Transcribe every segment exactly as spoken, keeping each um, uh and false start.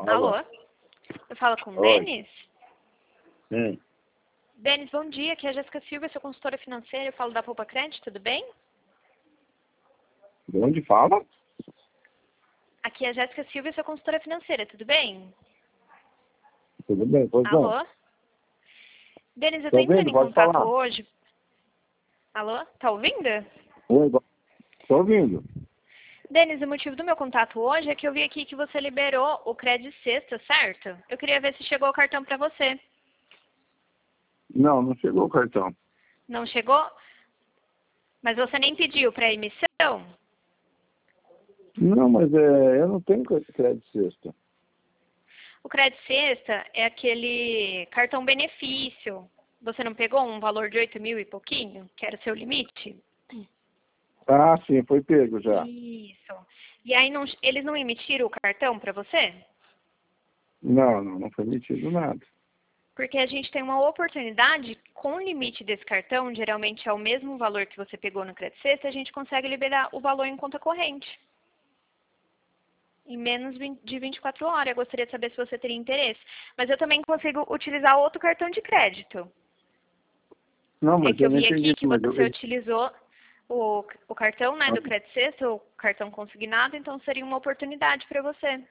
Alô? Alô? Eu falo com o Oi. Denis? Sim. Denis, bom dia. Aqui é a Jéssica Silva, sou consultora financeira. Eu falo da Poupa Crédito, tudo bem? De onde fala? Aqui é a Jéssica Silva, sou consultora financeira, tudo bem? Tudo bem, pois não. Alô? Denis, eu Tô tô entrando ouvindo, em pode contato falar. hoje. Alô? Tá ouvindo? Oi, bo- tô ouvindo. Denis, o motivo do meu contato hoje é que eu vi aqui que você liberou o crédito sexta, certo? Eu queria ver se chegou o cartão pra você. Não, não chegou o cartão. Não chegou? Mas você nem pediu pra emissão? Não, mas é, eu não tenho crédito sexta. O crédito sexta é aquele cartão benefício. Você não pegou um valor de oito mil e pouquinho, que era o seu limite? Ah, sim, foi pego já. Isso. E aí não, eles não emitiram o cartão para você? Não, não, não foi emitido nada. Porque a gente tem uma oportunidade, com o limite desse cartão, geralmente é o mesmo valor que você pegou no crédito sexta, a gente consegue liberar o valor em conta corrente. Em menos de vinte e quatro horas. Eu gostaria de saber se você teria interesse. Mas eu também consigo utilizar outro cartão de crédito. Não, É mas que eu eu não vi entendi. aqui que Mas eu, você utilizou o, o cartão, né, do eu- crédito sexta, o cartão consignado, então seria uma oportunidade para você.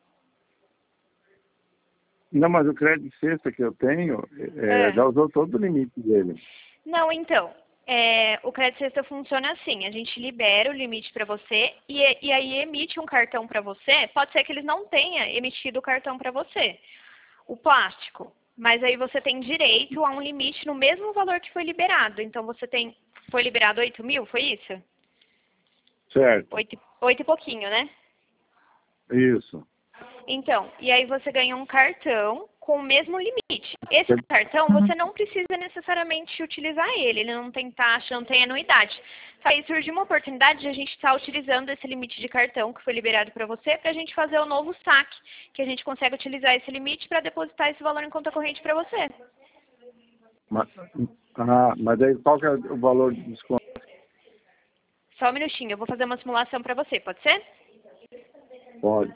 não, mas o crédito sexta que eu tenho é, É. já usou todo o limite dele. Não, então, é, o crédito sexta funciona assim, a gente libera o limite para você e, e aí emite um cartão para você, pode ser que eles não tenham emitido o cartão para você, o plástico, mas aí você tem direito a um limite no mesmo valor que foi liberado, então você tem, foi liberado oito mil, foi isso? Certo. Oito, oito e pouquinho, né? Isso. Então, e aí você ganha um cartão com o mesmo limite. Esse cartão, você não precisa necessariamente utilizar ele, ele não tem taxa, não tem anuidade. Aí surgiu uma oportunidade de a gente estar utilizando esse limite de cartão que foi liberado para você, para a gente fazer o novo saque, que a gente consegue utilizar esse limite para depositar esse valor em conta corrente para você. Mas, ah, mas aí qual que é o valor de desconto? Só um minutinho, eu vou fazer uma simulação para você, pode ser? Pode.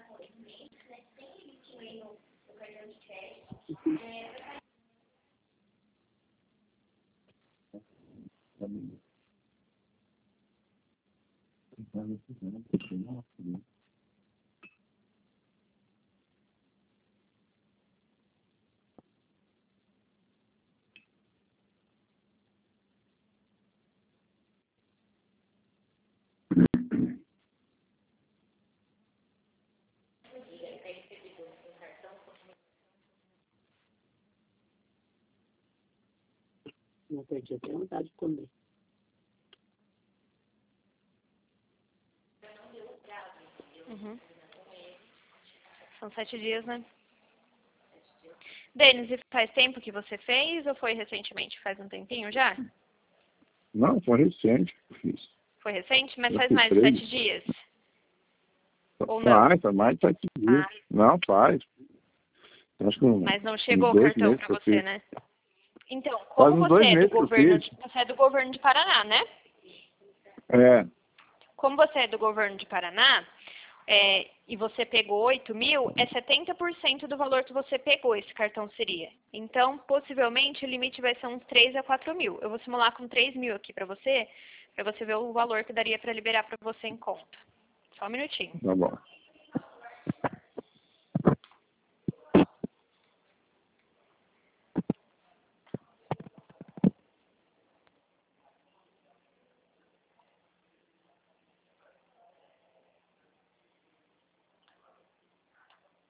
Não perdi até vontade de comer. Uhum. São sete dias, né? Denis, e faz tempo que você fez ou foi recentemente? Faz um tempinho já? Não, foi recente que eu fiz. Foi recente, mas Eu faz fiz mais de três. sete dias? Ou não? Faz, faz mais de sete dias. Ah, Não, faz. Acho que uns, mas não uns chegou o dois cartão meses para que eu você, fiz. né? Então, Faz como uns você dois é do meses que eu governo, fiz. de- você é do governo de Paraná, né? É, Como você é do governo de Paraná, é, e você pegou oito mil, é setenta por cento do valor que você pegou, esse cartão seria. Então, possivelmente, o limite vai ser uns três a quatro mil. Eu vou simular com três mil aqui para você, para você ver o valor que daria para liberar para você em conta. Só um minutinho. tá bom.